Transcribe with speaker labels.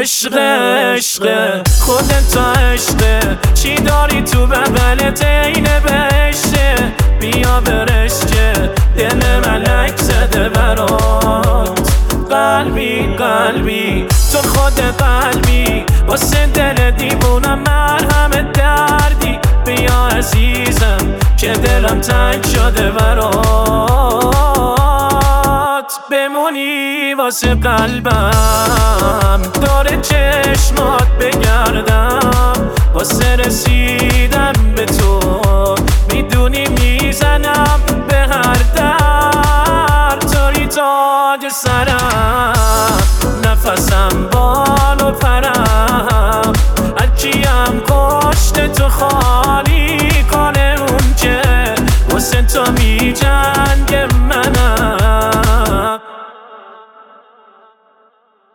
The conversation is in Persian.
Speaker 1: عشق عشق خودت تا عشقه، چی داری تو بغلت این بهشته، بیا برشته دل ملک زده برات. قلبی قلبی تو خود قلبی، واسه دل دیوونم مرهم دردی، بیا عزیزم که دلم تنگ شده برات. بمونی واسه قلبم، داره چشمات بگردم، واسه رسیدن به تو میدونی میزنم به هر در، توی تاج سرم نفسم با